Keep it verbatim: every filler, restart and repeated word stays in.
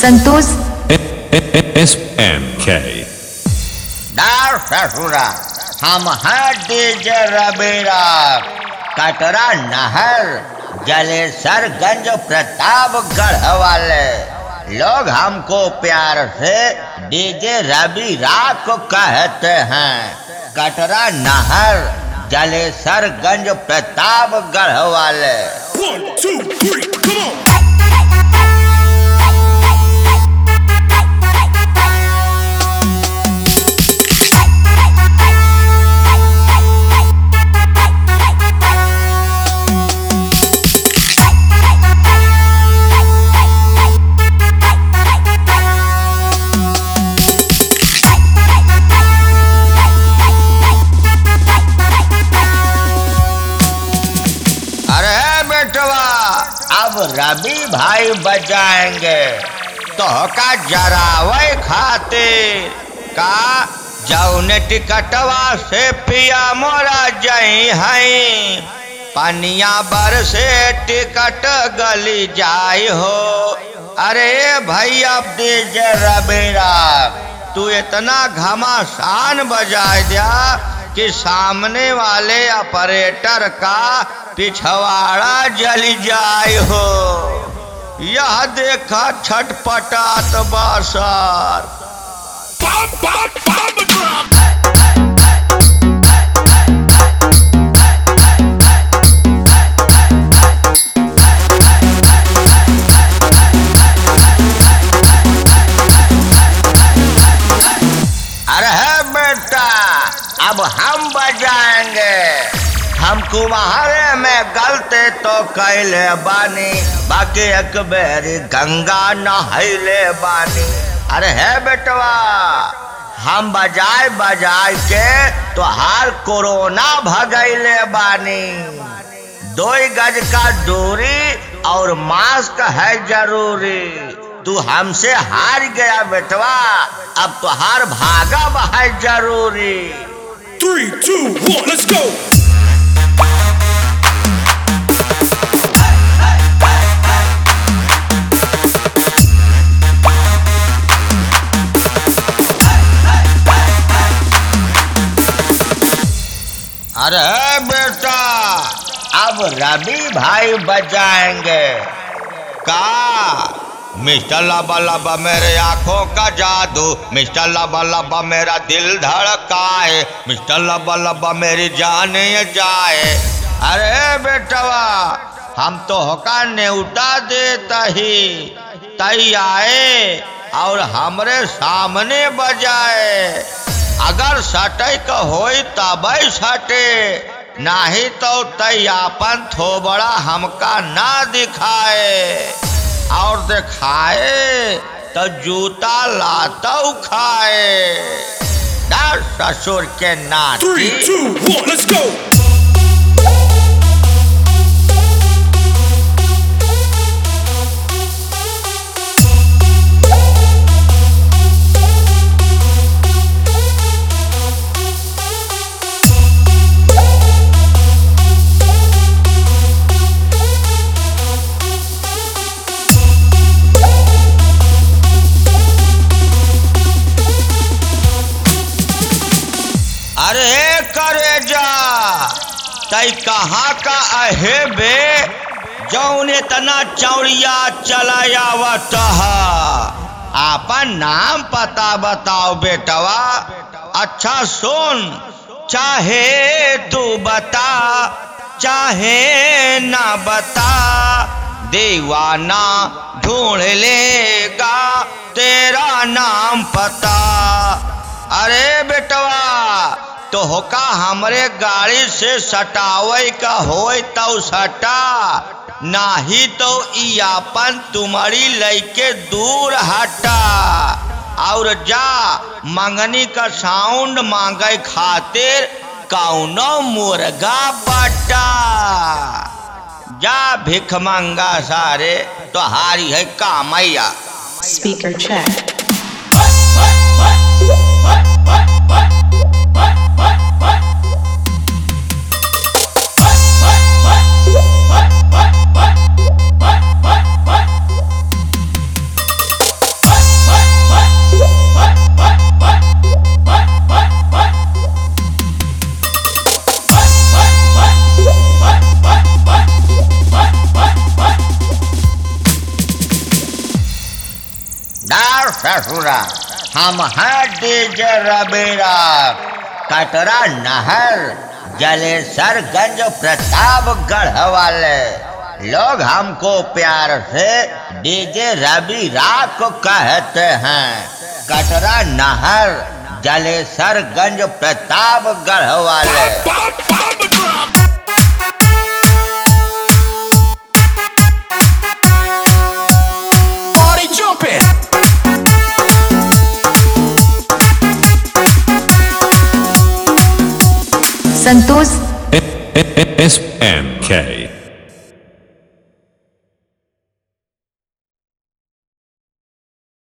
Santosh S M के दार ससुरा हम हैं डीजे रबीरा कटरा नहर जलेसरगंज प्रतापगढ़ वाले लोग हमको प्यार से डीजे रबीरा को कहते हैं। कटरा नहर जलेसरगंज प्रतापगढ़ वाले। One, two, three, come on! अब रवि भाई बजाएंगे तो का जरावे खातिर का जौन टिकटवा से पिया मोरा जई हई पनिया बर से टिकट गली जाई हो। अरे भैया डीजे रबीरा तू इतना घमासान बजाए दिया कि सामने वाले ऑपरेटर का पिछवाड़ा जल जाए हो। यह देखा छटपटात बासर। अरे बेटा अब हम बजाएंगे। हम कुम्हारे में गलते तो कैले बानी बाकी एक बेरी गंगा नहैले बानी। अरे है बेटवा हम बजाए बजाए के तो हार कोरोना भगैले बानी। दो गज का दूरी और मास्क है जरूरी। तू हमसे हार गया बेटवा अब तो हार भागा है जरूरी। Three, two, one, let's go! अरे बेटा अब रवि भाई बजाएंगे का मिस्टर लबा लबा मेरे आंखों का जादू, मिस्टर लबा लबा मेरा दिल धड़काए, मिस्टर लबा लबा मेरी जाने जाए। अरे बेटवा हम तो होका न्योता देता ही तई आए और हमरे सामने बजाए। अगर सटे का होई तबई सटे नहीं तो तई आपन थोबड़ा हमका ना दिखाए और दिखाए तो जूता लाता खाए। डर ससुर के नाती। Three, two, one, let's go! अरे करे जा तई कहाँ का अहे बे जौन इतना चौड़िया चलाया वह आपन नाम पता बताओ बेटवा। अच्छा सुन चाहे तू बता चाहे ना बता दीवाना ढूंढ लेगा तेरा नाम पता। अरे बेटवा तो होका हमरे गाड़ी से सटावे का होए तो सटा नाही तो ई आपन तुम्हारी लइके दूर हटा और जा मंगनी का साउंड मांगे खातिर कौनो मुर्गा बटा। जा भिख मंगा सारे तो हारी है कामैया। Speaker check. ससुरा हम हैं डीजे रबीरा कटरा नहर जलेसरगंज प्रतापगढ़ वाले लोग हमको प्यार से डीजे रबीरा को कहते हैं। कटरा नहर जलेसरगंज प्रतापगढ़ वाले Party jumping. Santosh S M K